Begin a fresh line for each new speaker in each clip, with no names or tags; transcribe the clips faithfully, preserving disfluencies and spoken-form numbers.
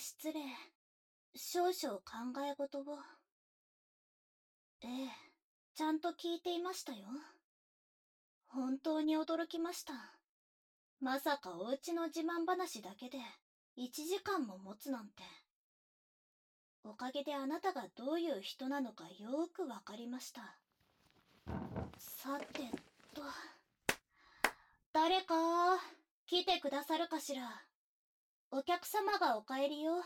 失礼。少々考え事を。ええ、ちゃんと聞いていましたよ。本当に驚きました。まさかお家の自慢話だけでいちじかんも持つなんて。おかげであなたがどういう人なのかよーくわかりました。さてと、誰か来てくださるかしら。お客様がお帰りよ。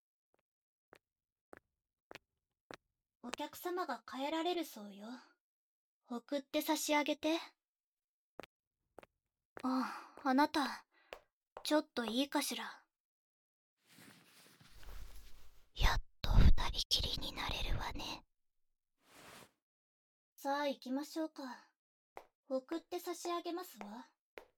お客様が帰られるそうよ。送って差し上げて。あ、あなた、ちょっといいかしら。
やっと二人きりになれるわね。
さあ行きましょうか。送って差し上げますわ。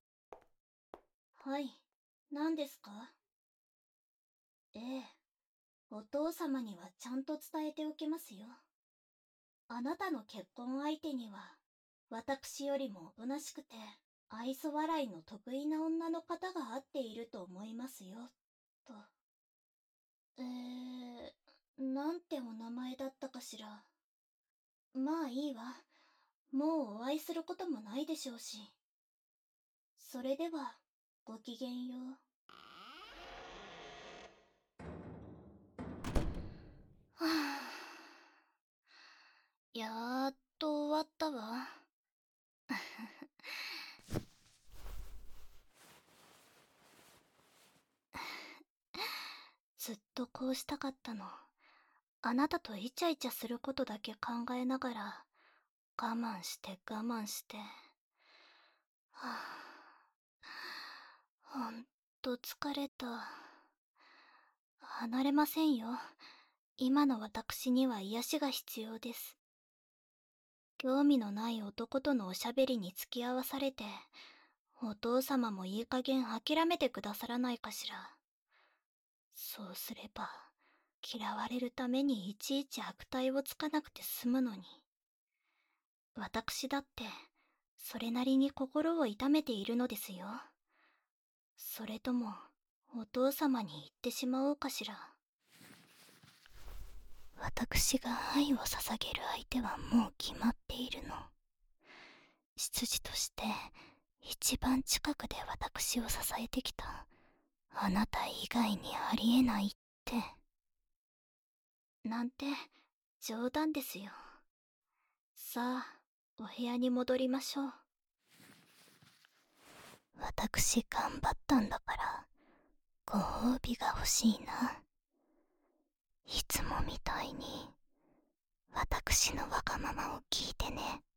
はい、何ですか？ええ、お父様にはちゃんと伝えておきますよ。あなたの結婚相手には、私よりもおとなしくて、愛想笑いの得意な女の方が合っていると思いますよ、と。えー、なんてお名前だったかしら。まあいいわ。もうお会いすることもないでしょうし。それでは、ごきげんよう。はあ、やーっと終わったわ。ずっとこうしたかったの。あなたとイチャイチャすることだけ考えながら、我慢して我慢して。はぁ、ほんと疲れた。離れませんよ。今の私には癒しが必要です。興味のない男とのおしゃべりに付き合わされて、お父様もいい加減諦めてくださらないかしら。そうすれば、嫌われるためにいちいち悪態をつかなくて済むのに。私だって、それなりに心を痛めているのですよ。それとも、お父様に言ってしまおうかしら。
私が愛を捧げる相手はもう決まっているの。執事として一番近くで私を支えてきたあなた以外にありえないって。
なんて、冗談ですよ。さあ、お部屋に戻りましょう。
私頑張ったんだから、ご褒美が欲しいな。いつもみたいに、私のわがままを聞いてね。